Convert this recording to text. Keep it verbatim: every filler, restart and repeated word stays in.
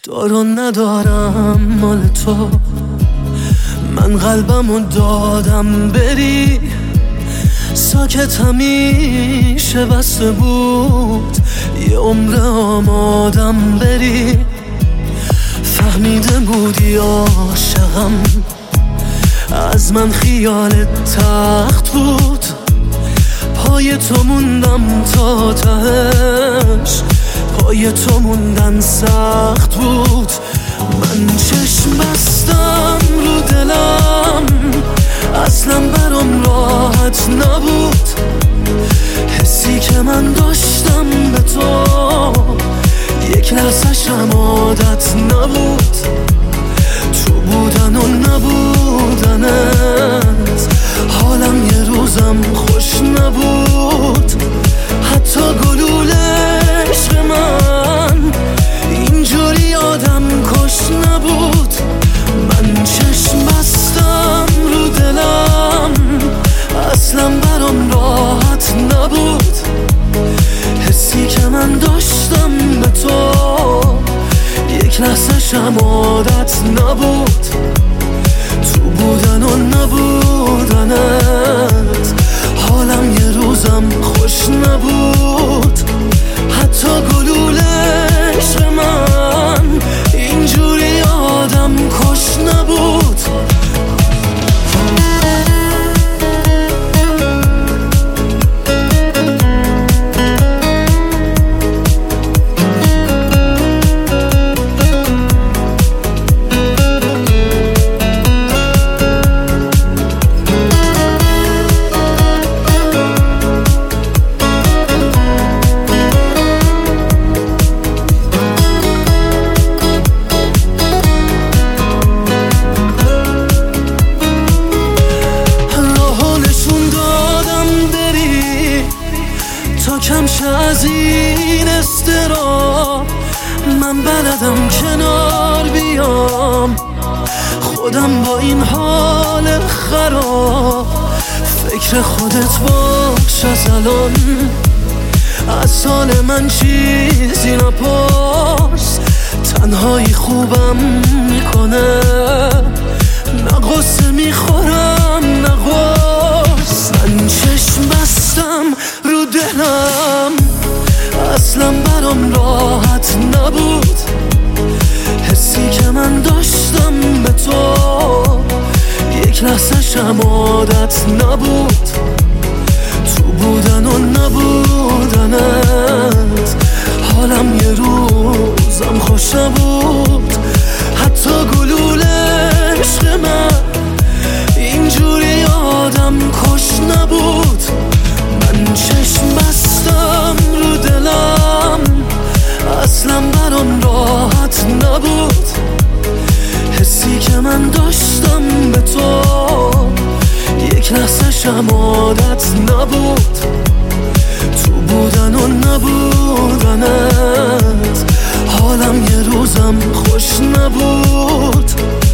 دارون ندارم مال تو، من قلبمو دادم بری. ساکت همیشه بسته بود، یه عمر آمادم بری. فهمیده بودی عاشقم، از من خیالت تخت بود. پای تو موندم تا تهش، پای تو موندن سخت بود. من چشم بستم رو دلم، اصلا برام راحت نبود. حسی که من داشتم به تو، یک لحظه‌شم عادت نبود. تو بودن و نبودنت، حالم یه روزم خوش نبود. حتی گلوله عشق من اینجوری آدم کش نبود. من چشم بستم رو دلم، اصلا برام راحت نبود. حسی که من داشتم به تو، یک لحظه شم عادت نبود. تو بودن و نبودنت، حالم یه روزم خوش نبود. حتی گلوله عشق من اینجوری آدم کش نبود. کمشه از این استرا، من بلدم کنار بیام. خودم با این حال خراب، فکر خودت باش از الان. از حال من چیزی نپرس، تنهایی خوبم میکنه. نه غصه میخورم نه غصه، من چشم بستم رو دلم، اصلا برام راحت نبود. حسی که من داشتم به تو، یک لحظه شم عادت نبود. تو بودن و نبودنت، حالم یه روزم خوش نبود. حتی گلوله عشق من اینجوری آدم کش نبود. من چشم بستم رو دلم، اصلا برام راحت نبود. حسی که من داشتم به تو، یک لحظه شم عادت نبود. تو بودن و نبودنت، حالم یه روزم خوش نبود.